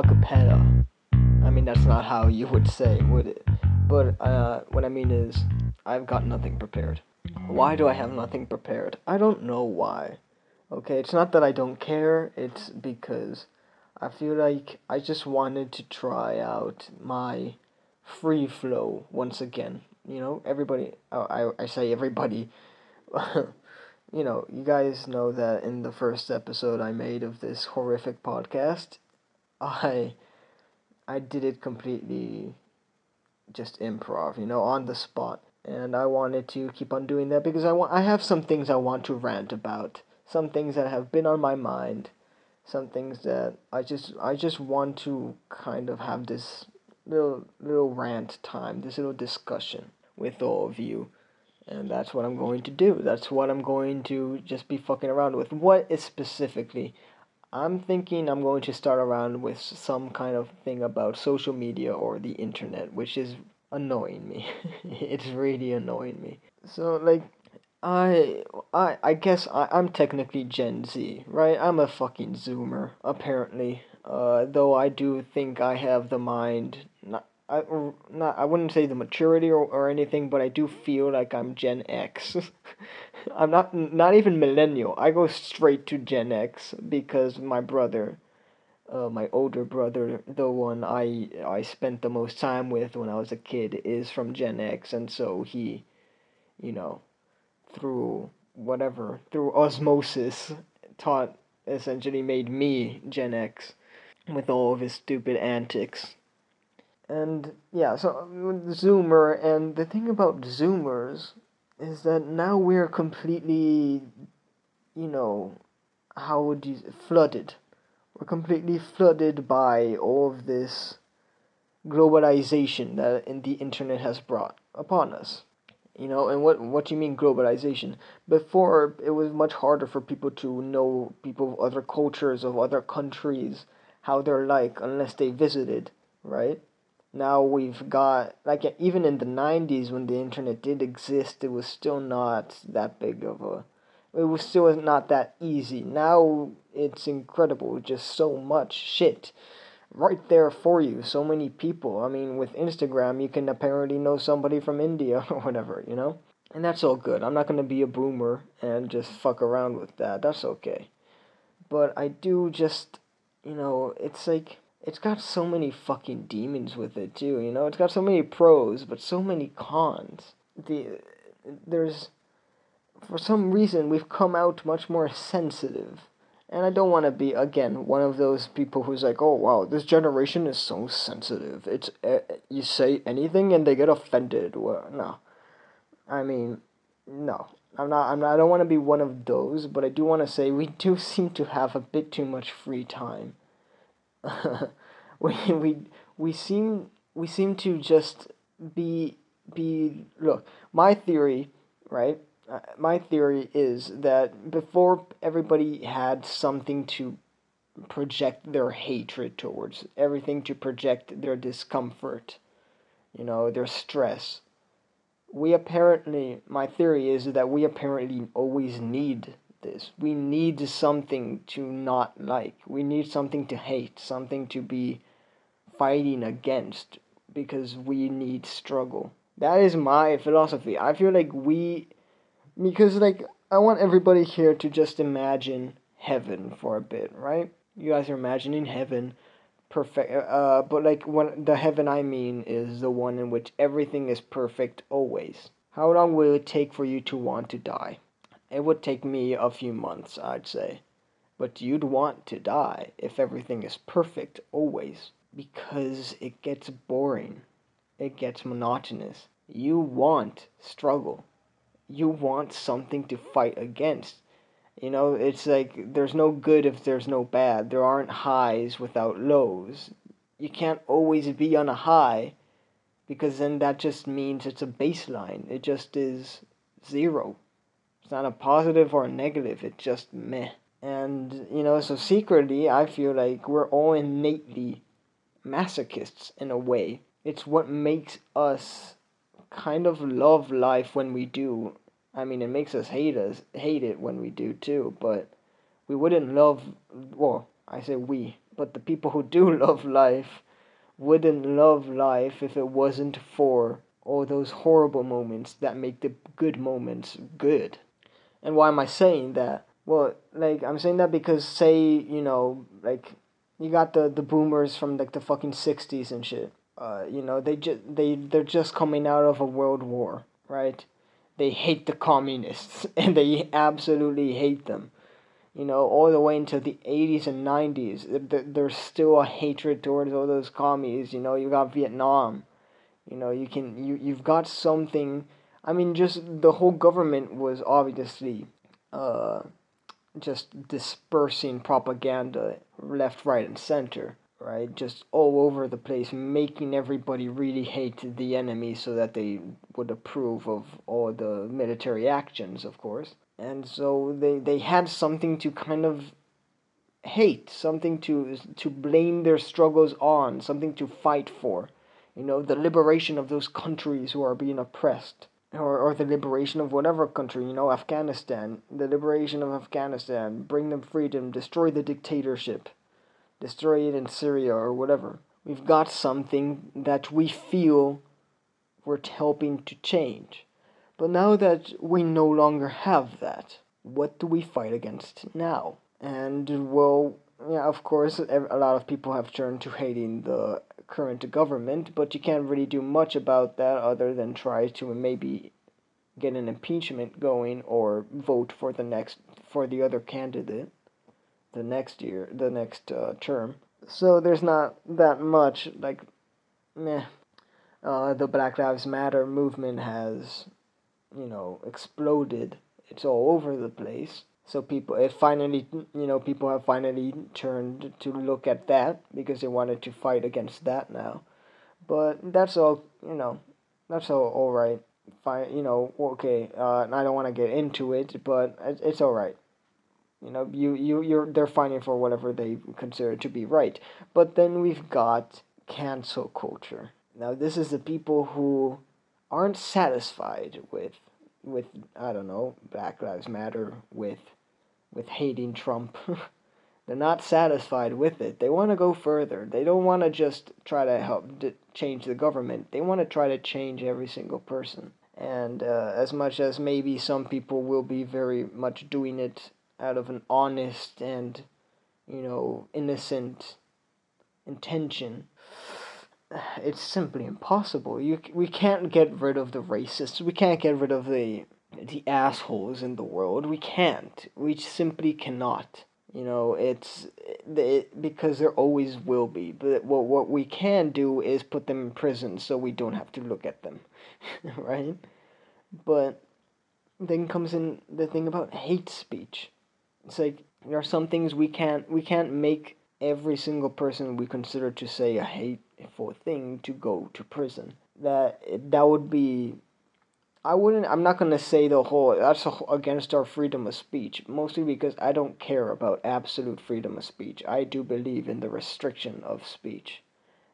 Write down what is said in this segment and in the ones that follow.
acapella. I mean, that's not how you would say, would it? But what I mean is, I've got nothing prepared. Why do I have nothing prepared? I don't know why. Okay, it's not that I don't care, it's because I feel like I just wanted to try out my free flow once again. Everybody, I say everybody, you guys know that in the first episode I made of this horrific podcast, I I did it completely just improv, on the spot. And I wanted to keep on doing that because I have some things I want to rant about, some things that have been on my mind, some things that I just want to kind of have this little rant time, this little discussion with all of you. And that's what I'm going to do. That's what I'm going to just be fucking around with. What is specifically? I'm thinking I'm going to start around with some kind of thing about social media or the internet, which is annoying me. It's really annoying me. So like I guess I'm technically Gen Z, right? I'm a fucking Zoomer, apparently. Though I do think I have the mind, I wouldn't say the maturity or anything, but I do feel like I'm Gen X. I'm not even millennial. I go straight to Gen X because my brother, my older brother, the one I spent the most time with when I was a kid, is from Gen X, and so he, you know, through osmosis, taught essentially made me Gen X with all of his stupid antics. And yeah, so Zoomer, and the thing about Zoomers is that now we're completely, you know, how would you flooded. We're completely flooded by all of this globalization that the internet has brought upon us. And what do you mean globalization? Before, it was much harder for people to know people of other cultures, of other countries, how they're like, unless they visited, right? Now we've got, like, even in the 90s when the internet did exist, it was still not that big of a, it was still not that easy. Now it's incredible, just so much shit right there for you. So many people. I mean, with Instagram, you can apparently know somebody from India or whatever. And that's all good. I'm not going to be a boomer and just fuck around with that. That's okay. But I do just, it's like, it's got so many fucking demons with it too. It's got so many pros, but so many cons. There's, for some reason, we've come out much more sensitive. And I don't want to be, again, one of those people who's like, oh, wow, this generation is so sensitive. It's, you say anything and they get offended. Well, no. I mean, no. I don't want to be one of those, but I do want to say we do seem to have a bit too much free time. we, we, we seem to just look, my theory, right? My theory is that before everybody had something to project their hatred towards, everything to project their discomfort, their stress. My theory is that we apparently always need this. We need something to not like. We need something to hate, something to be fighting against because we need struggle. That is my philosophy. I feel like because like I want everybody here to just imagine heaven for a bit, right? You guys are imagining heaven, perfect. But like when the heaven I mean is the one in which everything is perfect always. How long will it take for you to want to die? It would take me a few months, I'd say. But you'd want to die if everything is perfect always, because it gets boring. It gets monotonous. You want struggle. You want something to fight against. It's like there's no good if there's no bad. There aren't highs without lows. You can't always be on a high because then that just means it's a baseline. It just is zero. It's not a positive or a negative. It's just meh. And, so secretly, I feel like we're all innately masochists in a way. It's what makes us kind of love life when we do. I mean, it makes us hate it when we do too, but we wouldn't love, well, I say we, But the people who do love life wouldn't love life if it wasn't for all those horrible moments that make the good moments good. And why am I saying that? Well, like I'm saying that because say, like you got the boomers from like the fucking 60s and shit. They're just coming out of a world war, right? They hate the communists and they absolutely hate them. All the way into the 80s and 90s, there's still a hatred towards all those commies. You got Vietnam. You've got something. I mean, just the whole government was obviously uh, just dispersing propaganda left, right, and center, right? Just all over the place, making everybody really hate the enemy so that they would approve of all the military actions, of course. And so they had something to kind of hate, something to blame their struggles on, something to fight for. The liberation of those countries who are being oppressed, or the liberation of whatever country, Afghanistan, the liberation of Afghanistan, bring them freedom, destroy the dictatorship, destroy it in Syria or whatever. We've got something that we feel we're helping to change. But now that we no longer have that, what do we fight against now? And well, yeah, of course, a lot of people have turned to hating the current government, but you can't really do much about that other than try to maybe get an impeachment going or vote for the other candidate the next term. So there's not that much like meh. The Black Lives Matter movement has, exploded. It's all over the place. So people have finally turned to look at that because they wanted to fight against that now. But that's all, that's all right. Fine, okay. I don't want to get into it, but it's all right. They're fighting for whatever they consider to be right. But then we've got cancel culture. Now, this is the people who aren't satisfied with I don't know, Black Lives Matter, with hating Trump. They're not satisfied with it. They want to go further. They don't want to just try to help change the government. They want to try to change every single person. And as much as maybe some people will be very much doing it out of an honest and, innocent intention, it's simply impossible. We can't get rid of the racists. We can't get rid of the assholes in the world. We can't. We simply cannot. Because there always will be. But what we can do is put them in prison so we don't have to look at them, right? But then comes in the thing about hate speech. It's like there are some things we can't make every single person we consider to say a hateful thing to go to prison. That would be. I'm not gonna say that's against our freedom of speech, mostly because I don't care about absolute freedom of speech. I do believe in the restriction of speech.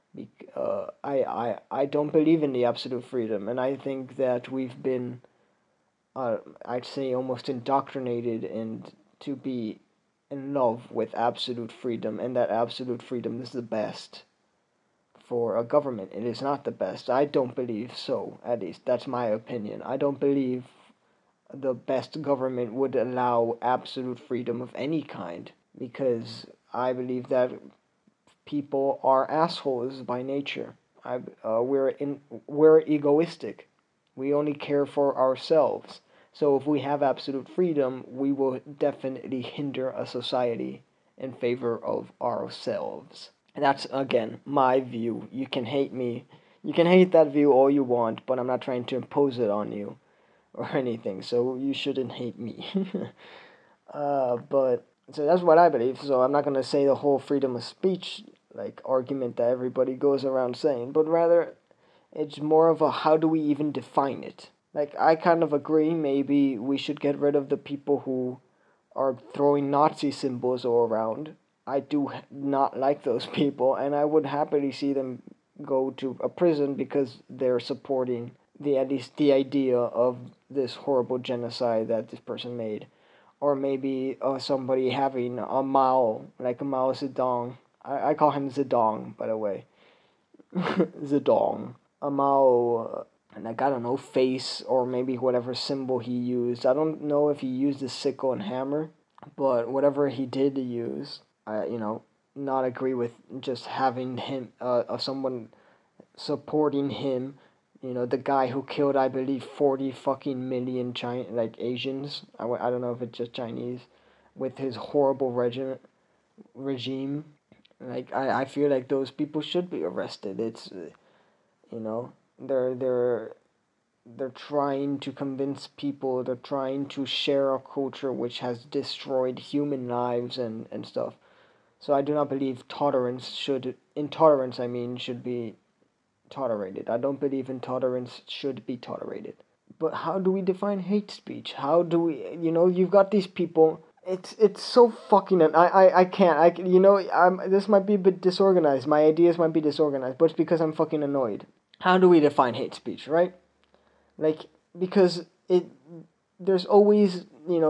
I don't believe in the absolute freedom, and I think that we've been, I'd say, almost indoctrinated and to be in love with absolute freedom, and that absolute freedom is the best for a government. It is not the best. I don't believe so, at least. That's my opinion. I don't believe the best government would allow absolute freedom of any kind because I believe that people are assholes by nature. We're egoistic. We only care for ourselves. So if we have absolute freedom, we will definitely hinder a society in favor of ourselves. And that's again my view. You can hate me. You can hate that view all you want, but I'm not trying to impose it on you or anything. So you shouldn't hate me. But so that's what I believe. So I'm not gonna say the whole freedom of speech like argument that everybody goes around saying, but rather it's more of a how do we even define it? Like I kind of agree. Maybe we should get rid of the people who are throwing Nazi symbols all around. I do not like those people, and I would happily see them go to a prison because they're supporting at least the idea of this horrible genocide that this person made, or maybe somebody having a Mao like a Mao Zedong. I call him Zedong, by the way. Zedong. A Mao, like, I don't know, face or maybe whatever symbol he used. I don't know if he used a sickle and hammer, but whatever he did use, not agree with just having him, someone supporting him, the guy who killed, I believe, 40 fucking million Asians. I don't know if it's just Chinese, with his horrible regime. Like, I feel like those people should be arrested. It's, you know, they're they're they're trying to convince people. They're trying to share a culture which has destroyed human lives and stuff. So I do not believe intolerance, I mean, should be tolerated. I don't believe intolerance should be tolerated. But how do we define hate speech? How do we, you've got these people. It's so fucking. I can't. This might be a bit disorganized. My ideas might be disorganized, but it's because I'm fucking annoyed. How do we define hate speech, right? Like, because there's always,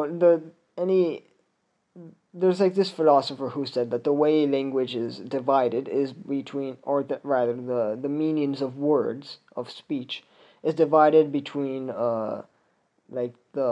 there's like this philosopher who said that the way language is divided is between, or rather, the meanings of words of speech is divided between like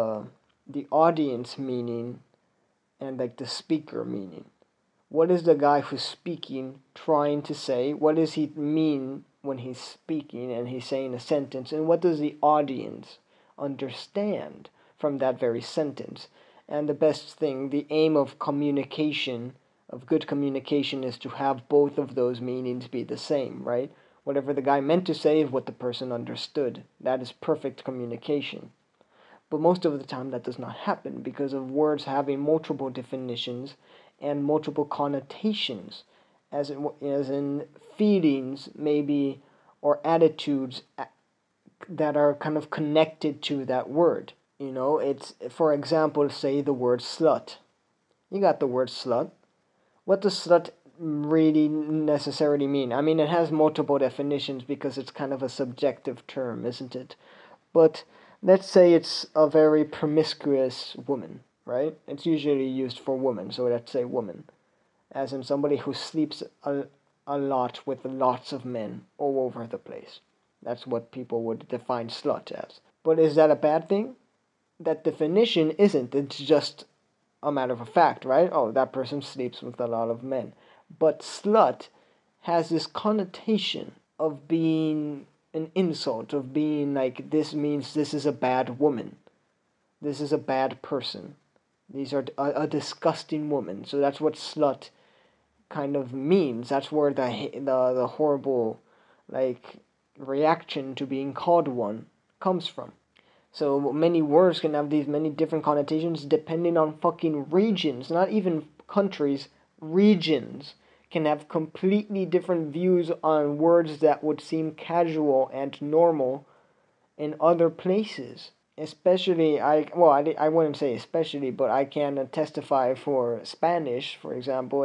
the audience meaning and like the speaker meaning. What is the guy who's speaking trying to say? What does he mean when he's speaking and he's saying a sentence? And what does the audience understand from that very sentence? And the best thing, the aim of communication, of good communication, is to have both of those meanings be the same, right? Whatever the guy meant to say is what the person understood. That is perfect communication. But most of the time that does not happen because of words having multiple definitions and multiple connotations, as in feelings maybe, or attitudes that are kind of connected to that word. It's, for example, say the word slut. You got the word slut. What does slut really necessarily mean? I mean, it has multiple definitions because it's kind of a subjective term, isn't it? But let's say it's a very promiscuous woman, right? It's usually used for women, so let's say woman. As in somebody who sleeps a lot with lots of men all over the place. That's what people would define slut as. But is that a bad thing? That definition isn't. It's just a matter of a fact, right? Oh, that person sleeps with a lot of men. But slut has this connotation of being an insult, of being like, this means this is a bad woman. This is a bad person. These are a disgusting woman. So that's what slut kind of means. That's where the horrible, like, reaction to being called one comes from. So many words can have these many different connotations depending on fucking regions, not even countries, regions can have completely different views on words that would seem casual and normal in other places. Especially, I wouldn't say especially, but I can testify for Spanish, for example,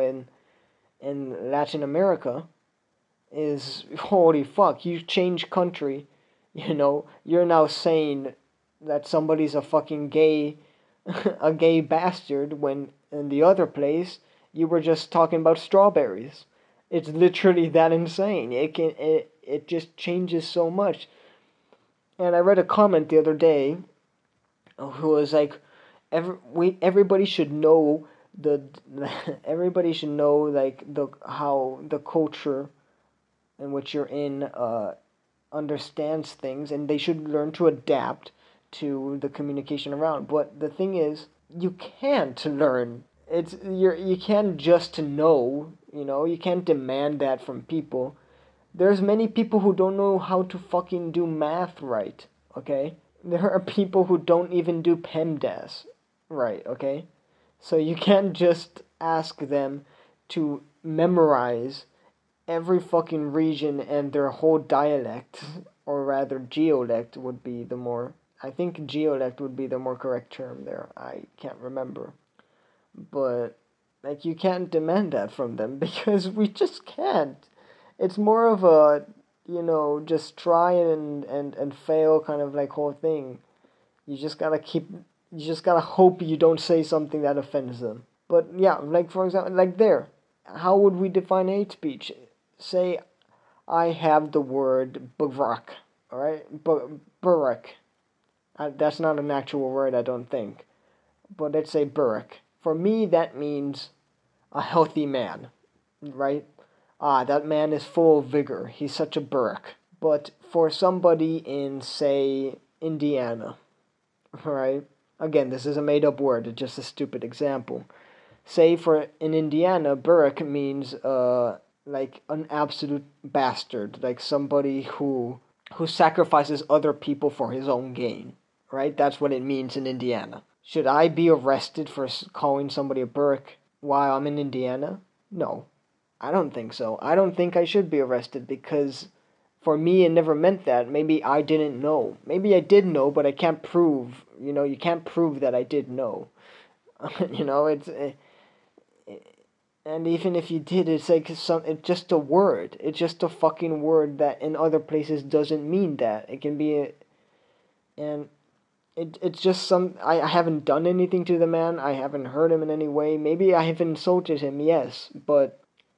in Latin America, is holy fuck, you change country, you're now saying that somebody's a fucking gay, a gay bastard, when in the other place you were just talking about strawberries. It's literally that insane. It just changes so much. And I read a comment the other day, who was like, everybody should know everybody should know, like, how the culture in which you're in understands things, and they should learn to adapt to the communication around. But the thing is, you can't learn. You can't just know. You can't demand that from people. There's many people who don't know how to fucking do math right. Okay, there are people who don't even do PEMDAS right. Okay, so you can't just ask them to memorize every fucking region and their whole dialect, or rather geolect would be the more, I think geolect would be the more correct term there. I can't remember. But, like, you can't demand that from them because we just can't. It's more of a, just try and fail kind of like whole thing. You just gotta hope you don't say something that offends them. But yeah, like, for example, like there, how would we define hate speech? Say I have the word Barack, alright? Barack. That's not an actual word, I don't think. But let's say Barack. For me, that means a healthy man, right? That man is full of vigor. He's such a Barack. But for somebody in, say, Indiana, right? Again, this is a made up word, it's just a stupid example. Say for in Indiana, Barack means like an absolute bastard, like somebody who sacrifices other people for his own gain, right? That's what it means in Indiana. Should I be arrested for calling somebody a Barack while I'm in Indiana? No, I don't think so. I don't think I should be arrested because for me it never meant that. Maybe I didn't know. Maybe I did know, but I can't prove. You can't prove that I did know. It's and even if you did, it's like it's just a word. It's just a fucking word that in other places doesn't mean that. It can be and it's just I haven't done anything to the man. I haven't hurt him in any way. Maybe I have insulted him, yes, but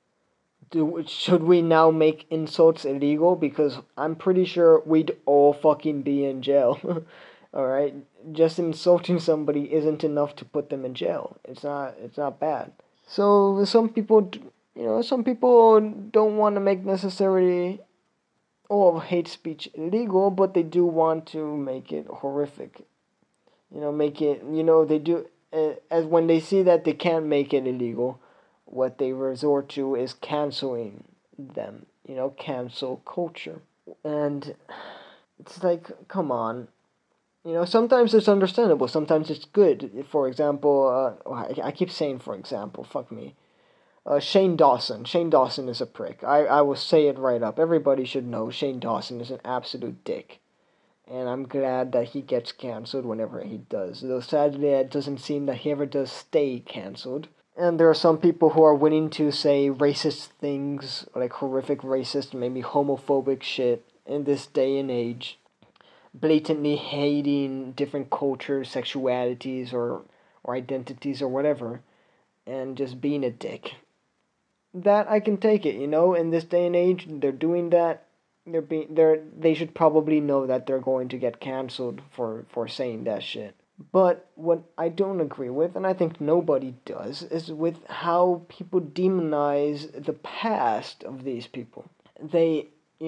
should we now make insults illegal? Because I'm pretty sure we'd all fucking be in jail. Alright? Just insulting somebody isn't enough to put them in jail. It's not bad. So some people don't want to make necessarily all of hate speech illegal, but they do want to make it horrific. Make it, they do, as when they see that they can't make it illegal, what they resort to is canceling them, cancel culture. And it's like, come on. Sometimes it's understandable, sometimes it's good. For example, I keep saying for example, fuck me. Shane Dawson. Shane Dawson is a prick. I will say it right up. Everybody should know Shane Dawson is an absolute dick. And I'm glad that he gets cancelled whenever he does. Though sadly, it doesn't seem that he ever does stay cancelled. And there are some people who are willing to say racist things, like horrific racist, maybe homophobic shit in this day and age. Blatantly hating different cultures, sexualities, or identities, or whatever. And just being a dick. That I can take it, in this day and age, they're doing that. They should probably know that they're going to get canceled for saying that shit. But what I don't agree with, and I think nobody does, is with how people demonize the past of these people. They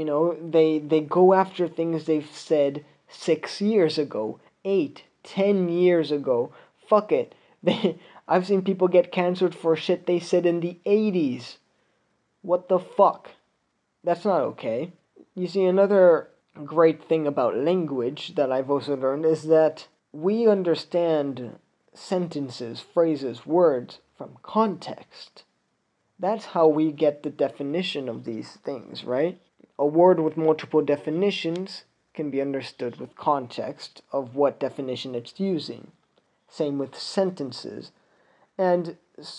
go after things they've said 6 years ago, 8, 10 years ago. Fuck it. I've seen people get canceled for shit they said in the 80s. What the fuck? That's not okay. You see, another great thing about language that I've also learned is that we understand sentences, phrases, words from context. That's how we get the definition of these things, right? A word with multiple definitions can be understood with context of what definition it's using. Same with sentences. And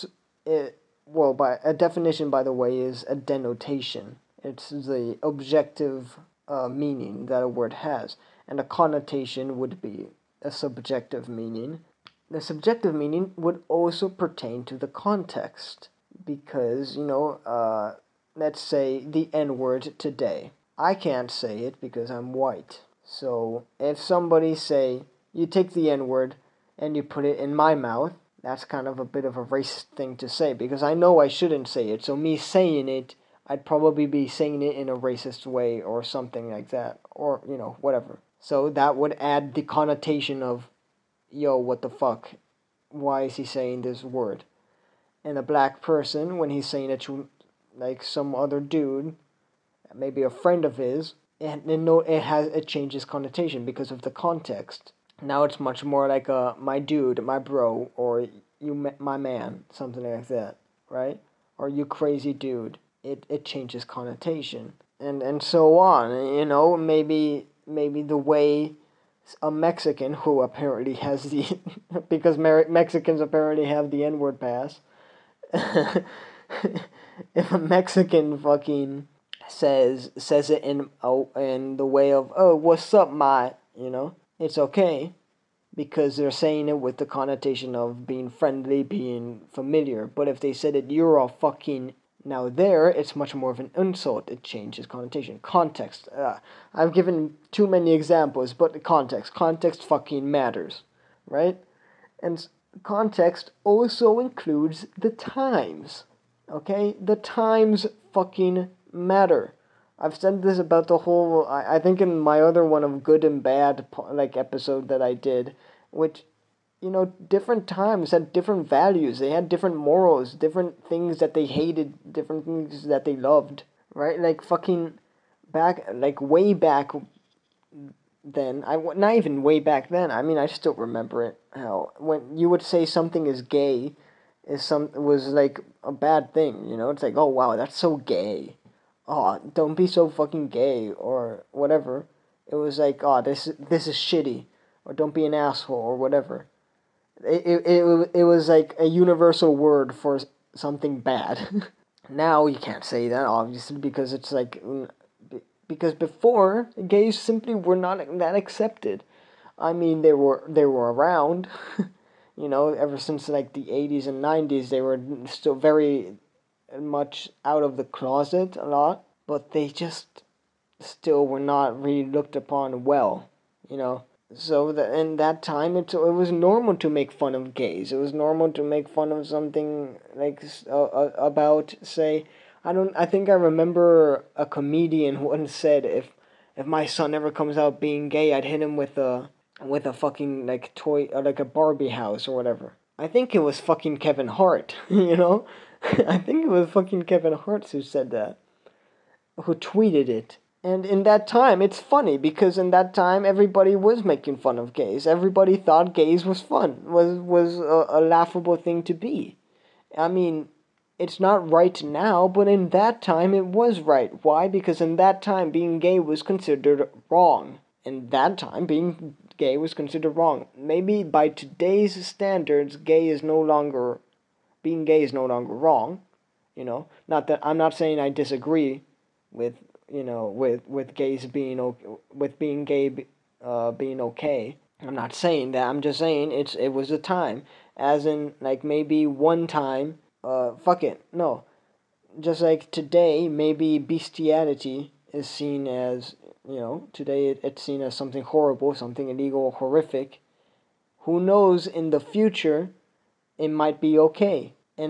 by a definition, by the way, is a denotation. It's the objective meaning that a word has. And a connotation would be a subjective meaning. The subjective meaning would also pertain to the context. Because, let's say the N-word today. I can't say it because I'm white. So if somebody say, you take the N-word and you put it in my mouth, that's kind of a bit of a racist thing to say because I know I shouldn't say it. So me saying it, I'd probably be saying it in a racist way or something like that. Or, whatever. So that would add the connotation of, yo, what the fuck? Why is he saying this word? And a black person, when he's saying it to, like, some other dude, maybe a friend of his, it changes connotation because of the context. Now it's much more like my dude, my bro, or you, my man, something like that, right? Or you crazy dude. It changes connotation, and so on. Maybe the way a Mexican who apparently has the because Mexicans apparently have the N-word pass. If a Mexican fucking says it in the way of, oh, what's up, mate? It's okay. because they're saying it with the connotation of being friendly, being familiar. But if they said it, you're a fucking... Now there, it's much more of an insult. It changes connotation. Context. I've given too many examples, but context. Context fucking matters, right? And context also includes the times. Okay? The times fucking matter. I've said this about the whole... I think in my other one of good and bad like episode that I did, which, you know, different times had different values. They had different morals, different things that they hated, different things that they loved, right? Like fucking back, like way back then, not even way back then. I mean, I still remember it. How when you would say something is gay, was like a bad thing. You know, it's like, oh wow, that's so gay. Oh, don't be so fucking gay or whatever. It was like, oh, this is shitty, or don't be an asshole or whatever. It was like a universal word for something bad. Now you can't say that, obviously, because it's like, because before gays simply were not that accepted. I mean, they were around, you know, ever since like the 80s and 90s. They were still very much out of the closet a lot, but they just still were not really looked upon well, you know. So in that time, it was normal to make fun of gays. It was normal to make fun of something like about, say, I think I remember a comedian once said, if my son ever comes out being gay, I'd hit him with a fucking like toy, or like a Barbie house or whatever. I think it was fucking Kevin Hart, you know? I think it was fucking Kevin Hart who said that, who tweeted it. And in that time, it's funny, because in that time, everybody was making fun of gays. Everybody thought gays was fun, was a laughable thing to be. I mean, it's not right now, but in that time, it was right. Why? Because in that time, being gay was considered wrong. In that time, being gay was considered wrong. Maybe by today's standards, being gay is no longer wrong. You know, not that I'm not saying I disagree with, you know, with gays being okay, with being gay being okay. I'm not saying that. I'm just saying it was a time, as in like maybe one time. Fuck it, no. Just like today, maybe bestiality is seen as, you know, today it's seen as something horrible, something illegal, horrific. Who knows, in the future, it might be okay.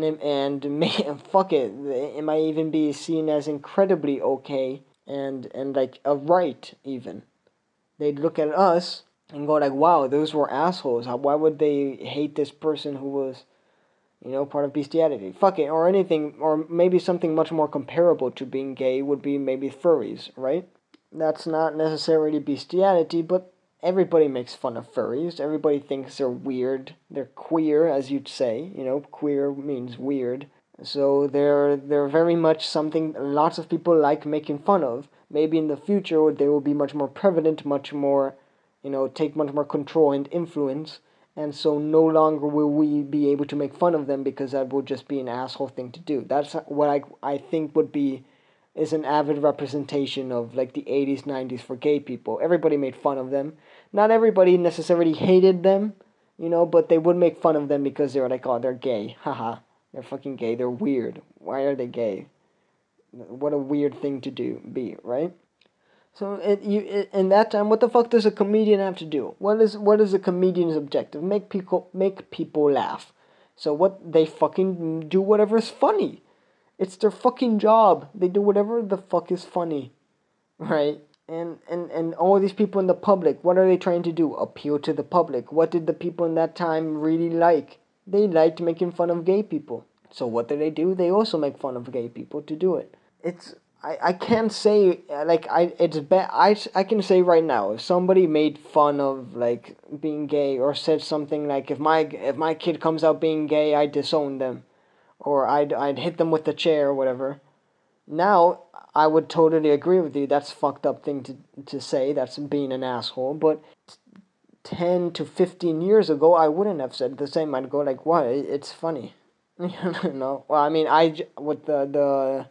Fuck it, it might even be seen as incredibly okay, and like a right, even. They'd look at us and go like, wow, those were assholes. Why would they hate this person who was, you know, part of bestiality? Fuck it, or anything, or maybe something much more comparable to being gay would be maybe furries, right? That's not necessarily bestiality, but everybody makes fun of furries. Everybody thinks they're weird. They're queer, as you'd say. You know, queer means weird. So they're very much something lots of people like making fun of. Maybe in the future they will be much more prevalent, much more, you know, take much more control and influence. And so no longer will we be able to make fun of them, because that would just be an asshole thing to do. That's what I think is an avid representation of like the 80s, 90s for gay people. Everybody made fun of them. Not everybody necessarily hated them, you know, but they would make fun of them because they were like, oh, they're gay. Haha. They're fucking gay. They're weird. Why are they gay? What a weird thing to be, right? So in that time, what the fuck does a comedian have to do? What is a comedian's objective? Make people laugh. So what, they fucking do whatever's funny. It's their fucking job. They do whatever the fuck is funny, right? And all these people in the public, what are they trying to do? Appeal to the public. What did the people in that time really like? They liked making fun of gay people. So what do? They also make fun of gay people to do it. I can't say, like, it's bad. I can say right now, if somebody made fun of like being gay, or said something like, if my kid comes out being gay, I disown them, or I'd hit them with the chair or whatever. Now I would totally agree with you. That's a fucked up thing to say. That's being an asshole. But 10 to 15 years ago, I wouldn't have said the same. I'd go like, what? It's funny. You know? Well, I mean, with the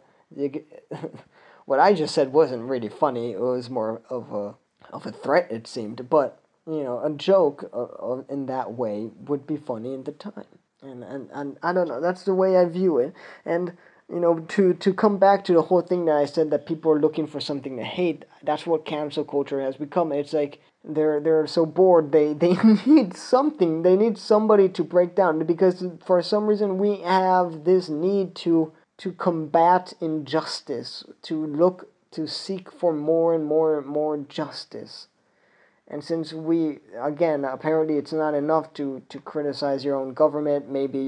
what I just said wasn't really funny. It was more of a threat, it seemed. But a joke in that way would be funny at the time. And I don't know, that's the way I view it. And to come back to the whole thing that I said, that people are looking for something to hate, that's what cancel culture has become. It's like they're so bored, they need something, they need somebody to break down, because for some reason we have this need to combat injustice, to seek for more and more and more justice. And since again, apparently it's not enough to criticize your own government, maybe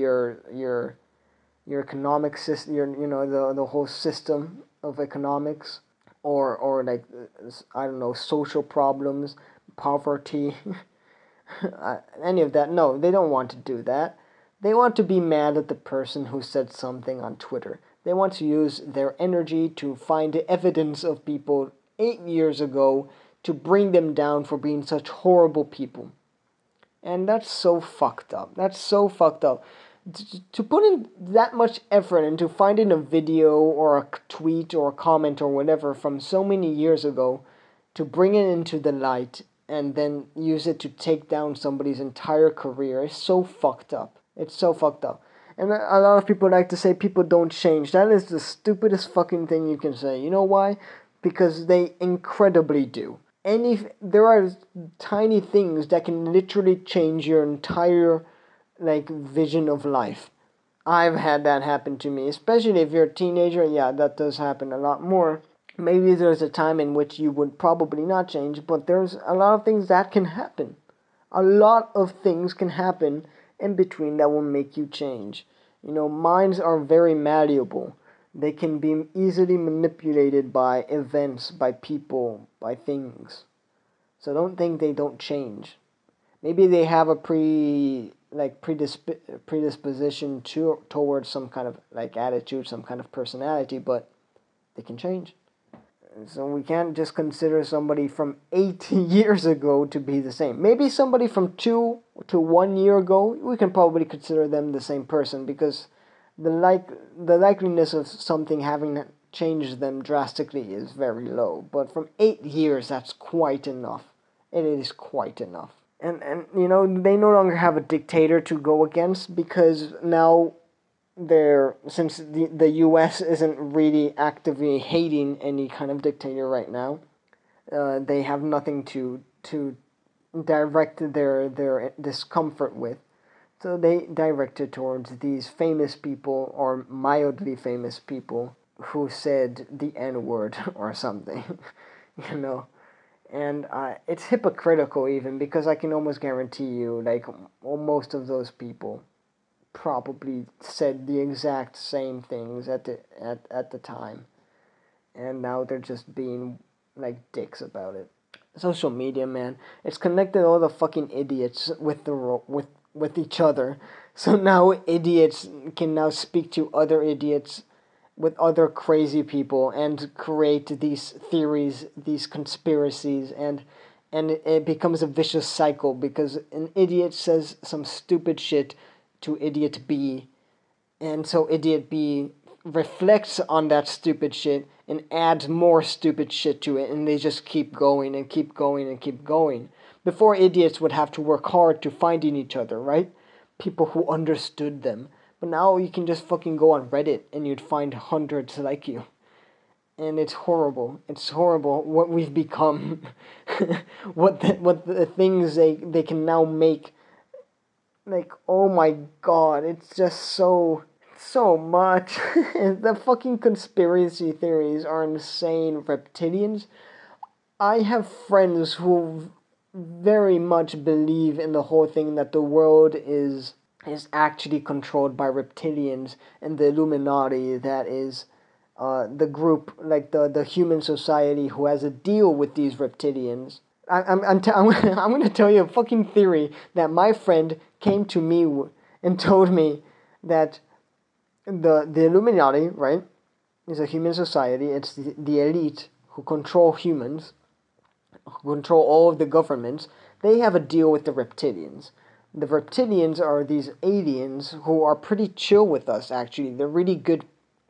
your economic system, the whole system of economics, or like, I don't know, social problems, poverty, any of that. No, they don't want to do that. They want to be mad at the person who said something on Twitter. They want to use their energy to find evidence of people 8 years ago to bring them down for being such horrible people. And that's so fucked up. That's so fucked up. To put in that much effort into finding a video or a tweet or a comment or whatever from so many years ago, to bring it into the light and then use it to take down somebody's entire career is so fucked up. It's so fucked up. And a lot of people like to say people don't change. That is the stupidest fucking thing you can say. You know why? Because they incredibly do. There are tiny things that can literally change your entire vision of life. I've had that happen to me, especially if you're a teenager. Yeah, that does happen a lot more. Maybe there's a time in which you would probably not change, but there's a lot of things that can happen. A lot of things can happen in between that will make you change. Minds are very malleable. They can be easily manipulated by events, by people, by things. So don't think they don't change. Maybe they have a predisposition towards some kind of attitude, some kind of personality, but they can change. So we can't just consider somebody from 8 years ago to be the same. Maybe somebody from 2 to 1 year ago, we can probably consider them the same person, because the likeliness of something having changed them drastically is very low. But from 8 years, that's quite enough. It is quite enough. And they no longer have a dictator to go against, because now since the U.S. isn't really actively hating any kind of dictator right now, they have nothing to direct their discomfort with. So they direct it towards these famous people, or mildly famous people, who said the N-word or something, And it's hypocritical even, because I can almost guarantee you, most of those people probably said the exact same things at the time, and now they're just being dicks about it. Social media, man, it's connected all the fucking idiots with each other. So now idiots can now speak to other idiots with other crazy people and create these theories, these conspiracies, and it becomes a vicious cycle, because an idiot says some stupid shit to idiot B, and so idiot B reflects on that stupid shit and adds more stupid shit to it, and they just keep going and keep going and keep going. Before, idiots would have to work hard to finding each other, right? People who understood them. But now you can just fucking go on Reddit and you'd find hundreds like you. And it's horrible. It's horrible what we've become. what the things they can now make. Oh my god, it's just so much. The fucking conspiracy theories are insane. Reptilians. I have friends who very much believe in the whole thing that the world is actually controlled by reptilians, and the Illuminati, that is the group, the human society who has a deal with these reptilians. I'm going to tell you a fucking theory that my friend came to me and told me that the Illuminati, right, is a human society. It's the elite who control humans, who control all of the governments. They have a deal with the reptilians. The reptilians are these aliens who are pretty chill with us, actually. They're really good.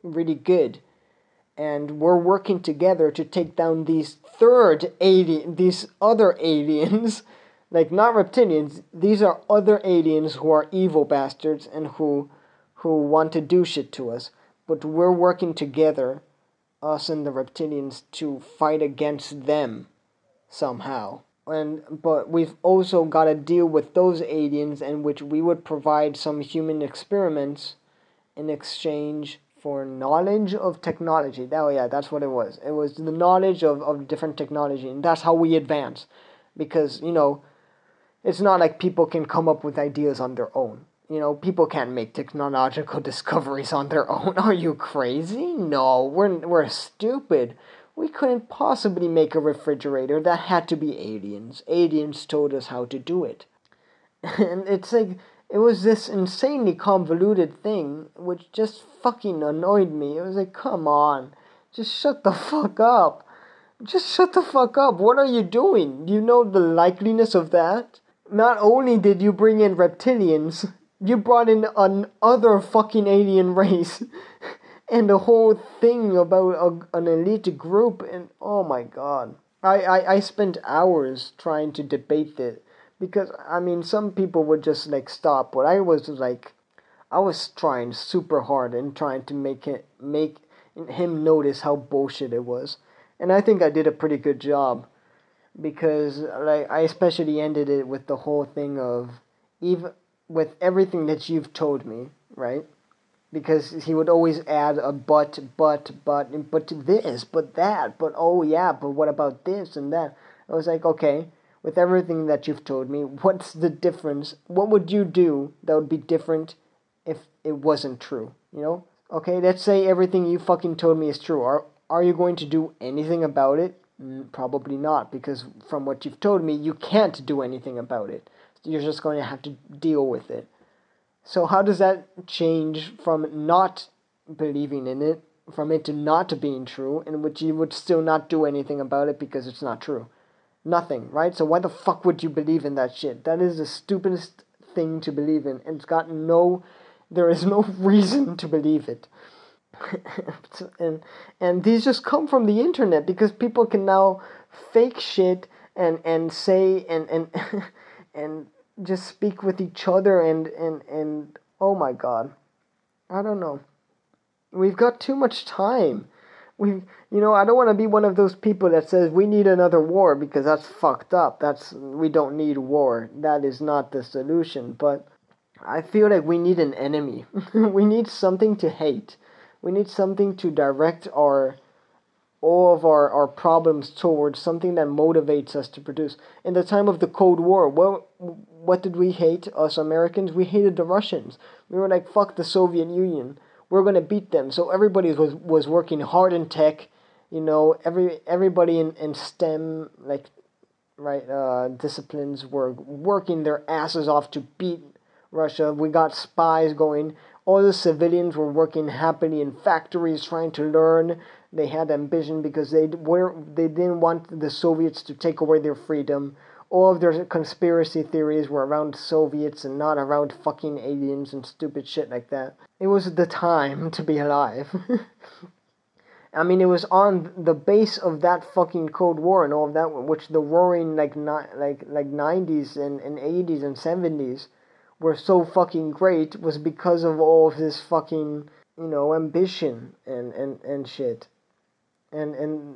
And we're working together to take down these other aliens Like, not reptilians, these are other aliens who are evil bastards and who want to do shit to us. But we're working together, us and the reptilians, to fight against them somehow. But we've also got to deal with those aliens, in which we would provide some human experiments in exchange for knowledge of technology. Oh yeah, that's what it was. It was the knowledge of different technology, and that's how we advance. Because, it's not like people can come up with ideas on their own. People can't make technological discoveries on their own. Are you crazy? No, we're stupid. We couldn't possibly make a refrigerator. That had to be aliens. Aliens told us how to do it. And it's like, it was this insanely convoluted thing, which just fucking annoyed me. It was like, come on, just shut the fuck up. Just shut the fuck up. What are you doing? Do you know the likeliness of that? Not only did you bring in reptilians, you brought in another fucking alien race. And the whole thing about an elite group. And oh my god. I spent hours trying to debate it. Because, some people would just, stop. But I was trying super hard and trying to make him notice how bullshit it was. And I think I did a pretty good job. Because, I especially ended it with the whole thing of, even with everything that you've told me, right? Because he would always add a but this, but that, but oh yeah, but what about this and that? I was like, okay, with everything that you've told me, what's the difference? What would you do that would be different if it wasn't true, Okay, let's say everything you fucking told me is true. Are you going to do anything about it? Probably not, because from what you've told me, you can't do anything about it. You're just going to have to deal with it. So how does that change from not believing in it, from it to not being true, in which you would still not do anything about it because it's not true? Nothing, right? So why the fuck would you believe in that shit? That is the stupidest thing to believe in. There is no reason to believe it. and these just come from the internet, because people can now fake shit and say and and just speak with each other and oh my god, I don't know. We've got too much time. I don't want to be one of those people that says we need another war, because that's fucked up. We don't need war. That is not the solution. But I feel like we need an enemy. We need something to hate. We need something to direct all of our problems towards, something that motivates us to produce. In the time of the Cold War, what did we hate, us Americans? We hated the Russians. We were like, fuck the Soviet Union. We're going to beat them. So everybody was working hard in tech. Everybody in STEM, disciplines were working their asses off to beat Russia. We got spies going. All the civilians were working happily in factories trying to learn. They had ambition because they didn't want the Soviets to take away their freedom. All of their conspiracy theories were around Soviets and not around fucking aliens and stupid shit like that. It was the time to be alive. It was on the base of that fucking Cold War and all of that, which the roaring 90s and 80s and 70s were so fucking great, was because of all of this fucking, ambition and shit. And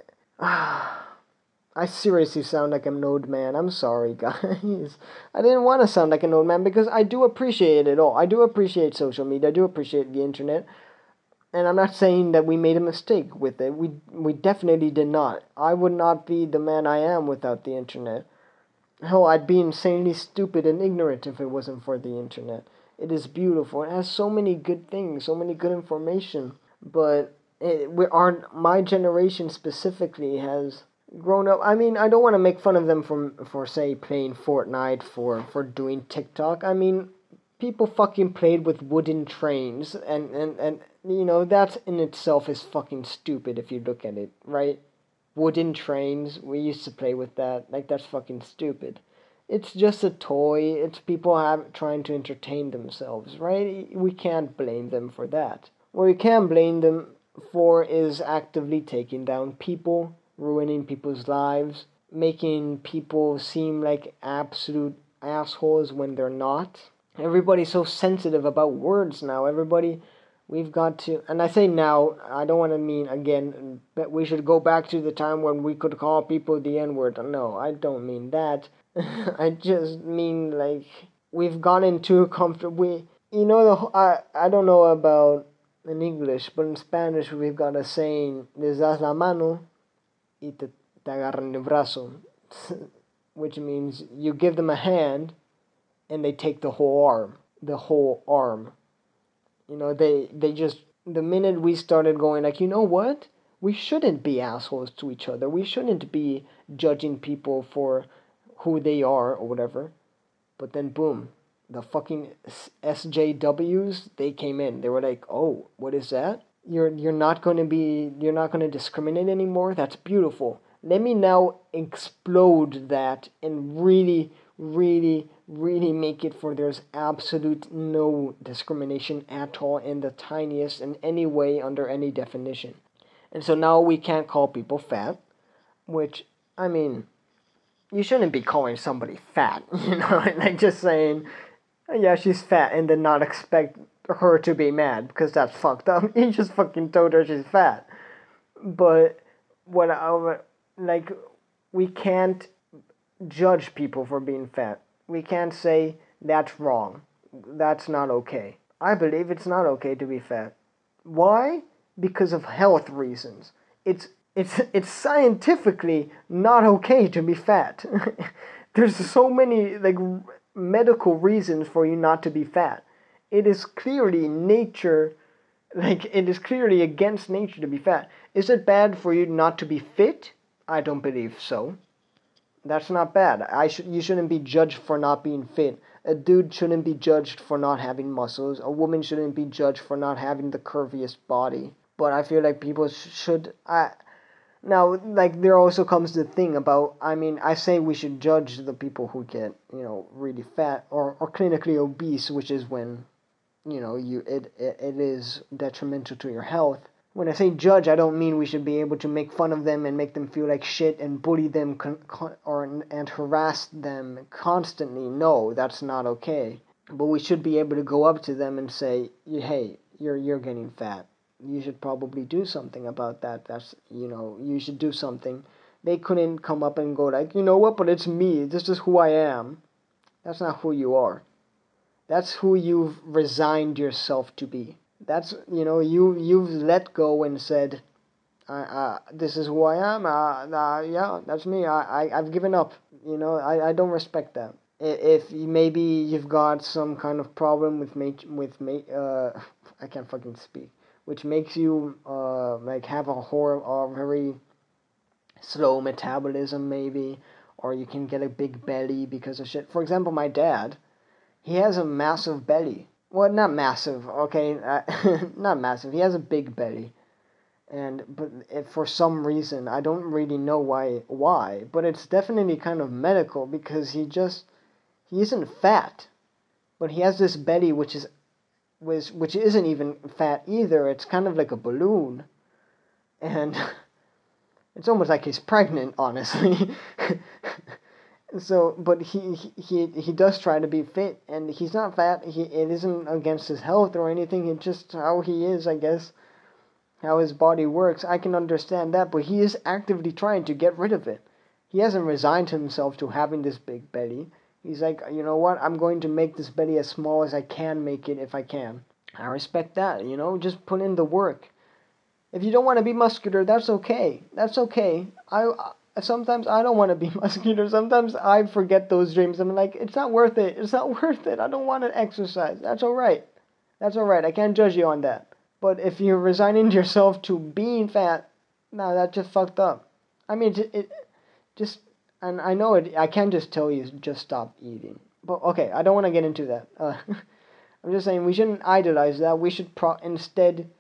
I seriously sound like an old man. I'm sorry, guys. I didn't want to sound like an old man, because I do appreciate it all. I do appreciate social media. I do appreciate the internet. And I'm not saying that we made a mistake with it. We definitely did not. I would not be the man I am without the internet. Hell, I'd be insanely stupid and ignorant if it wasn't for the internet. It is beautiful. It has so many good things, so many good information. But my generation specifically has grown up. I don't want to make fun of them for say playing Fortnite, for doing TikTok. People fucking played with wooden trains, and that in itself is fucking stupid if you look at it, right? Wooden trains, we used to play with that. That's fucking stupid. It's just a toy. It's people trying to entertain themselves, right? We can't blame them for that. What we can blame them for is actively taking down people, ruining people's lives, making people seem like absolute assholes when they're not. Everybody's so sensitive about words now. We've got to, and I say now, I don't want to mean again, but we should go back to the time when we could call people the N-word. No, I don't mean that. I just mean like we've gotten too comfortable. I don't know about in English, but in Spanish we've got a saying: "Les das la mano y te agarran el brazo," which means you give them a hand and they take the whole arm. The whole arm. They just, the minute we started going like, you know what? We shouldn't be assholes to each other. We shouldn't be judging people for who they are or whatever. But then boom, the fucking SJWs, they came in. They were like, "Oh, what is that? You're not going to discriminate anymore? That's beautiful. Let me now explode that and really, really, really make it for there's absolute no discrimination at all in the tiniest in any way under any definition." And so now we can't call people fat, which, I mean, you shouldn't be calling somebody fat, like just saying, "Oh, yeah, she's fat," and then not expect her to be mad, because that's fucked up. You just fucking told her she's fat. But like, we can't judge people for being fat. We can't say that's wrong. That's not okay. I believe it's not okay to be fat. Why? Because of health reasons. It's scientifically not okay to be fat. There's so many like medical reasons for you not to be fat. It is clearly nature, like it is clearly against nature to be fat. Is it bad for you not to be fit? I don't believe so. That's not bad. You shouldn't be judged for not being fit. A dude shouldn't be judged for not having muscles. A woman shouldn't be judged for not having the curviest body. But I feel like people should. Now, like, there also comes the thing about, I mean, I say we should judge the people who get, really fat or clinically obese, which is when, it is detrimental to your health. When I say judge, I don't mean we should be able to make fun of them and make them feel like shit and bully them and harass them constantly. No, that's not okay. But we should be able to go up to them and say, "Hey, you're getting fat. You should probably do something about that. You should do something." They couldn't come up and go like, "You know what, but it's me. This is who I am." That's not who you are. That's who you've resigned yourself to be. That's, you've let go and said, "This is who I am. Yeah, that's me. I've given up. I don't respect that." If maybe you've got some kind of problem I can't fucking speak, which makes you like have a very slow metabolism maybe, or you can get a big belly because of shit. For example, my dad, he has a massive belly. Well, not massive, okay, not massive. He has a big belly, but for some reason I don't really know why, but it's definitely kind of medical because he isn't fat, but he has this belly which isn't even fat either. It's kind of like a balloon, and it's almost like he's pregnant, honestly. So, but he does try to be fit, and he's not fat. It isn't against his health or anything. It's just how he is, I guess. How his body works. I can understand that, but he is actively trying to get rid of it. He hasn't resigned himself to having this big belly. He's like, "You know what? I'm going to make this belly as small as I can make it if I can." I respect that, just put in the work. If you don't want to be muscular, that's okay. That's okay. Sometimes I don't want to be muscular. Sometimes I forget those dreams. I'm like, it's not worth it. It's not worth it. I don't want to exercise. That's all right. That's all right. I can't judge you on that. But if you're resigning yourself to being fat, no, that's just fucked up. I mean, it just, and I know it. I can't just tell you just stop eating. But okay, I don't want to get into that. I'm just saying we shouldn't idolize that. We should instead,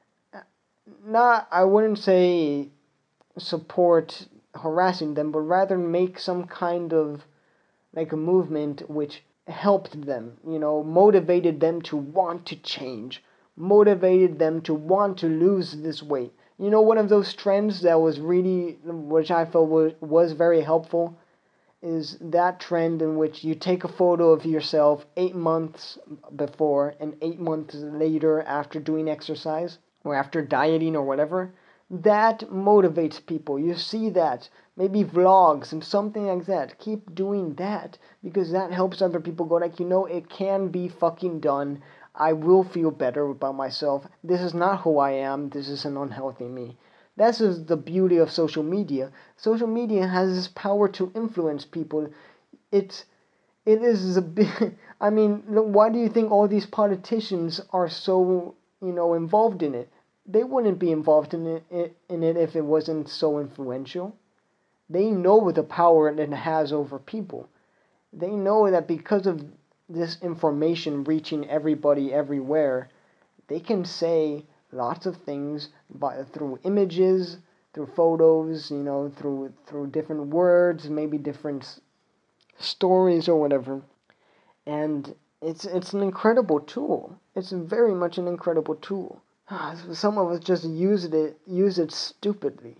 I wouldn't say support harassing them, but rather make some kind of like a movement which helped them, motivated them to want to change, motivated them to want to lose this weight, You know, one of those trends that was really, which I felt was very helpful, is that trend in which you take a photo of yourself 8 months before and 8 months later after doing exercise or after dieting or whatever. That motivates people. You see that. Maybe vlogs and something like that. Keep doing that because that helps other people go like, it can be fucking done. I will feel better about myself. This is not who I am. This is an unhealthy me. That's just the beauty of social media. Social media has this power to influence people. It is a big. I mean, why do you think all these politicians are so involved in it? They wouldn't be involved in it if it wasn't so influential. They know the power it has over people. They know that because of this information reaching everybody everywhere, they can say lots of things through images, through photos, through different words, maybe different stories or whatever. And it's an incredible tool. It's very much an incredible tool. Some of us just use it stupidly.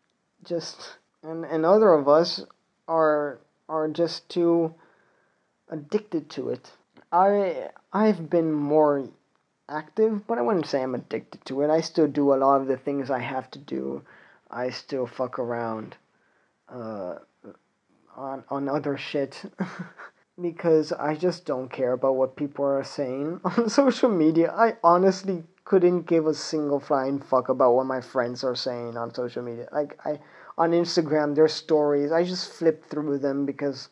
And other of us are just too addicted to it. I've been more active, but I wouldn't say I'm addicted to it. I still do a lot of the things I have to do. I still fuck around on other shit because I just don't care about what people are saying on social media. I honestly couldn't give a single flying fuck about what my friends are saying on social media. Like on Instagram, their stories, I just flip through them because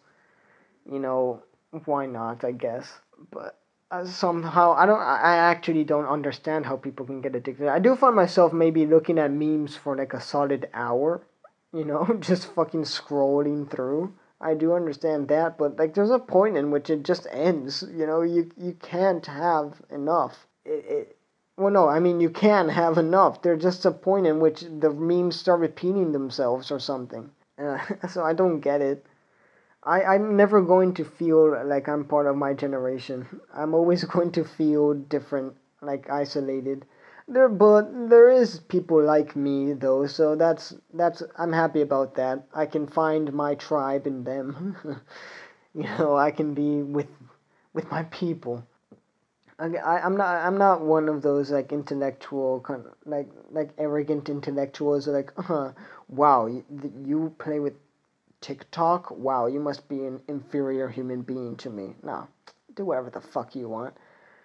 why not, I guess. But somehow I actually don't understand how people can get addicted. I do find myself maybe looking at memes for like a solid hour, just fucking scrolling through. I do understand that, but like there's a point in which it just ends. You can't have enough. Well, no, I mean you can have enough. There's just a point in which the memes start repeating themselves or something. So I don't get it. I'm never going to feel like I'm part of my generation. I'm always going to feel different, like isolated. But there is people like me though, so that's I'm happy about that. I can find my tribe in them. I can be with my people. I'm not one of those like intellectual kind of, like arrogant intellectuals like wow you play with TikTok, wow, you must be an inferior human being to me. No, do whatever the fuck you want.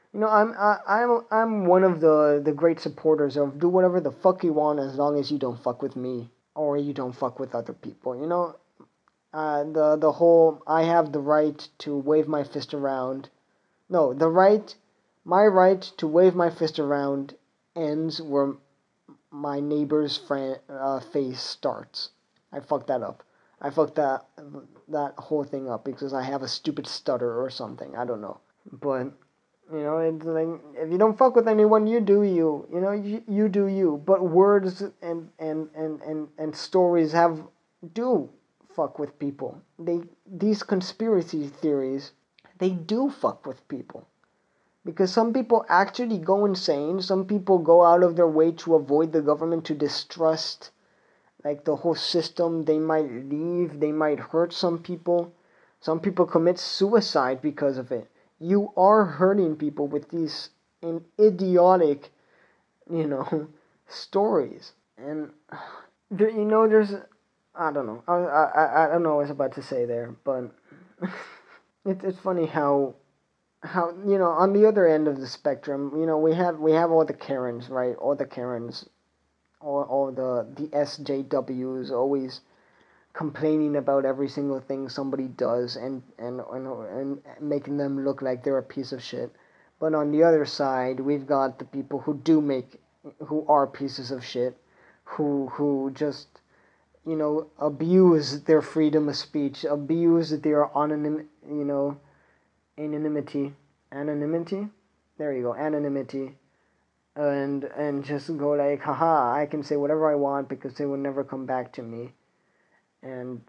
I'm one of the great supporters of do whatever the fuck you want as long as you don't fuck with me or you don't fuck with other people. The whole I have the right to wave my fist around. No, my right to wave my fist around ends where my neighbor's face starts. I fucked that up. I fucked that whole thing up because I have a stupid stutter or something. I don't know. But it's like if you don't fuck with anyone, you do you. You do you. But words and stories do fuck with people. These conspiracy theories, they do fuck with people. Because some people actually go insane. Some people go out of their way to avoid the government, to distrust like the whole system. They might leave, they might hurt some people. Some people commit suicide because of it. You are hurting people with these idiotic, stories. And there's I don't know. I don't know what I was about to say there, but it's funny how on the other end of the spectrum, we have all the Karens, right? All the Karens, all the SJWs always complaining about every single thing somebody does and making them look like they're a piece of shit. But on the other side, we've got the people who are pieces of shit, who just abuse their freedom of speech, abuse their anonymity. There you go, anonymity, and just go like, haha, I can say whatever I want because they will never come back to me. And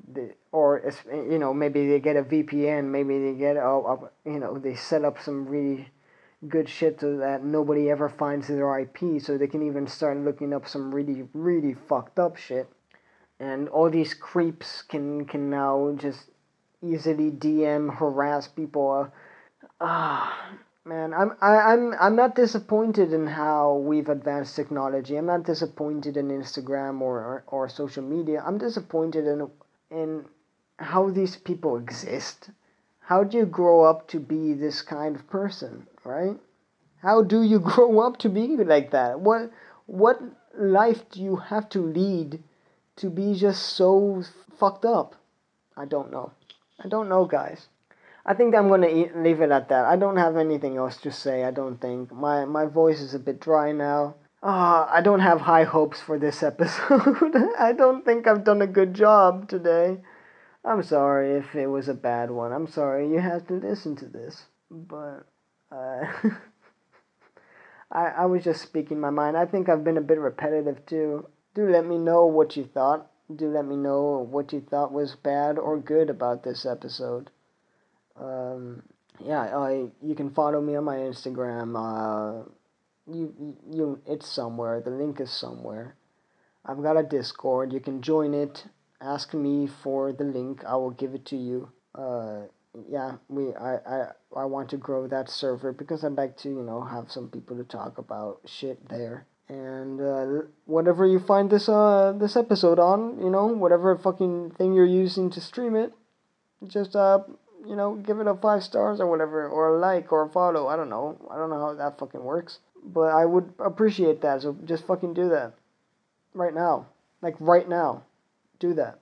maybe they get a VPN, maybe they get they set up some really good shit so that nobody ever finds their IP, so they can even start looking up some really, really fucked up shit. And all these creeps can now just easily DM, harass people. Man, I'm not disappointed in how we've advanced technology. I'm not disappointed in Instagram or social media. I'm disappointed in how these people exist. How do you grow up to be this kind of person, right? How do you grow up to be like that? What life do you have to lead to be just so fucked up? I don't know. I don't know, guys. I think I'm gonna leave it at that. I don't have anything else to say. I don't think my voice is a bit dry now. I don't have high hopes for this episode. I don't think I've done a good job today. I'm sorry if it was a bad one. I'm sorry you had to listen to this. But I was just speaking my mind. I think I've been a bit repetitive too. Do let me know what you thought. Do let me know what you thought was bad or good about this episode. You can follow me on my Instagram. It's somewhere. The link is somewhere. I've got a Discord. You can join it. Ask me for the link. I will give it to you. I want to grow that server because I'd like to, have some people to talk about shit there. And whatever you find this episode on, whatever fucking thing you're using to stream it, just give it a 5 stars or whatever, or a like or a follow. I don't know how that fucking works, but I would appreciate that. So just fucking do that right now, like right now, do that.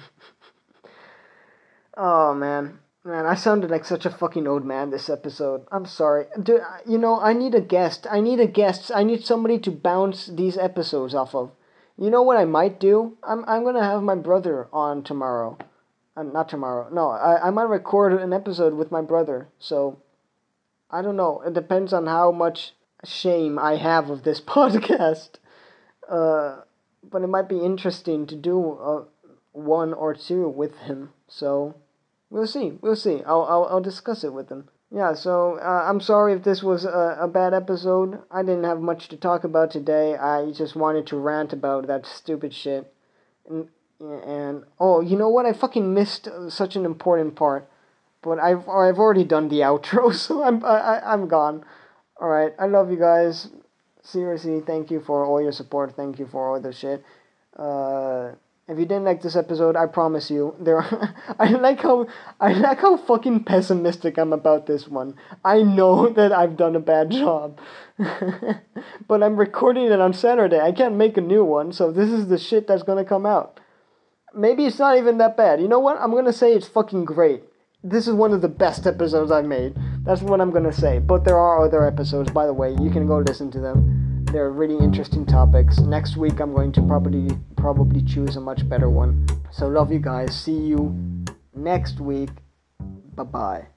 Oh man, I sounded like such a fucking old man this episode. I'm sorry. Dude, I need a guest. I need somebody to bounce these episodes off of. You know what I might do? I'm gonna have my brother on tomorrow. Not tomorrow. No, I might record an episode with my brother. So, I don't know. It depends on how much shame I have of this podcast. But it might be interesting to do one or two with him. So, we'll see. I'll discuss it with him. Yeah, so I'm sorry if this was a bad episode. I didn't have much to talk about today. I just wanted to rant about that stupid shit. And you know what? I fucking missed such an important part. But I've already done the outro, so I'm gone. All right, I love you guys. Seriously, thank you for all your support. Thank you for all the shit. If you didn't like this episode, I promise you, I like how fucking pessimistic I'm about this one. I know that I've done a bad job, but I'm recording it on Saturday. I can't make a new one, so this is the shit that's gonna come out. Maybe it's not even that bad. You know what? I'm gonna say it's fucking great. This is one of the best episodes I've made. That's what I'm gonna say. But there are other episodes, by the way. You can go listen to them. They're really interesting topics. Next week I'm going to probably choose a much better one. So love you guys. See you next week. Bye-bye.